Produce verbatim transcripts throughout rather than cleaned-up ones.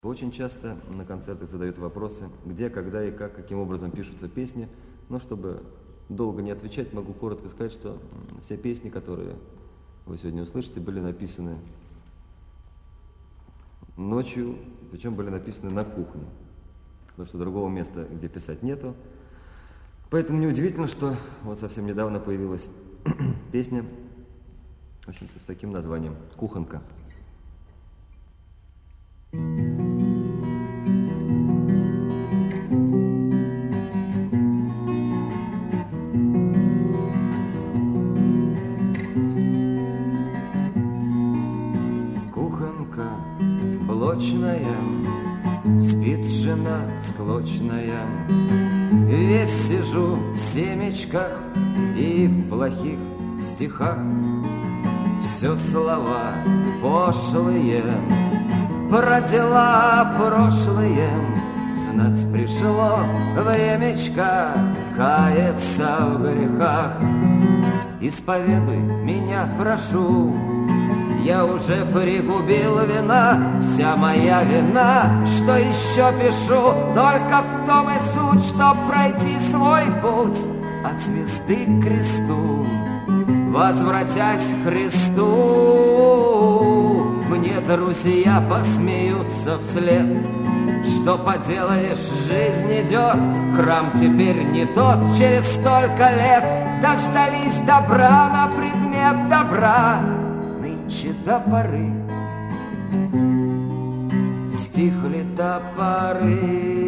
Очень часто на концертах задают вопросы, где, когда и как, каким образом пишутся песни. Но чтобы долго не отвечать, могу коротко сказать, что все песни, которые вы сегодня услышите, были написаны ночью, причем были написаны на кухне, потому что другого места, где писать, нету. Поэтому неудивительно, что вот совсем недавно появилась песня, в общем-то, с таким названием «Кухонка». Кухонка блочная, спит жена склочная. Весь сижу в семечках и в плохих стихах. Все слова пошлые, про дела прошлые. Знать пришло времечко каяться в грехах. Исповедуй меня, прошу, я уже пригубил вина. Вся моя вина, что еще пишу, только в том и суть, чтоб пройти свой путь от звезды к кресту, возвратясь к Христу. Мне друзья посмеются вслед. Что поделаешь, жизнь идет, храм теперь не тот. Через столько лет дождались добра на предмет добра. Нынче до поры стихли топоры.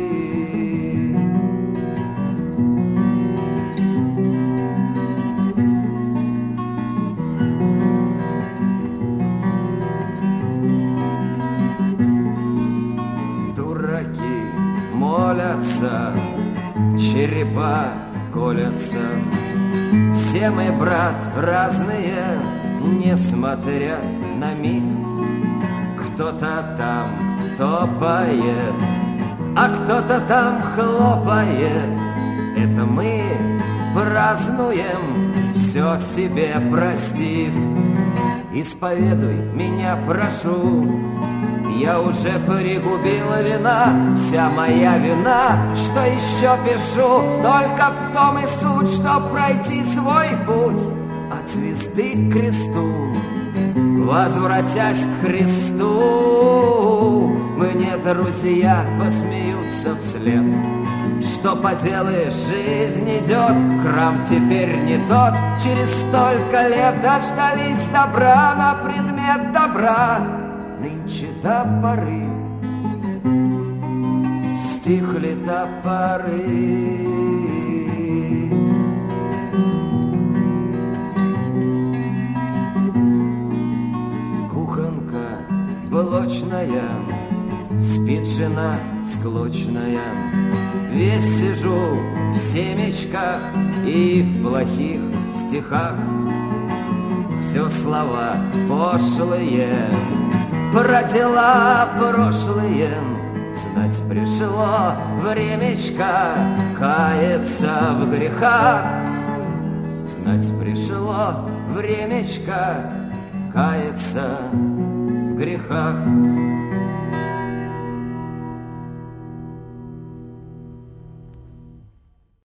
Молятся, черепа колятся. Все мы, брат, разные, несмотря на миф. Кто-то там топает, а кто-то там хлопает. Это мы празднуем, все себе простив. Исповедуй меня, прошу, я уже пригубил вина. Вся моя вина, что еще пишу, только в том и суть, чтоб пройти свой путь от звезды к кресту, возвратясь к Христу. Мне друзья посмеются вслед. Что поделаешь, жизнь идет, храм теперь не тот. Через столько лет дождались добра на предмет добра. Нынче до поры стихли топоры. Кухонка блочная, спит жена склочная. Весь сижу в семечках и в плохих стихах. Все слова пошлые, про дела прошлые. Знать пришло времечко каяться в грехах. Знать пришло времечко каяться в грехах.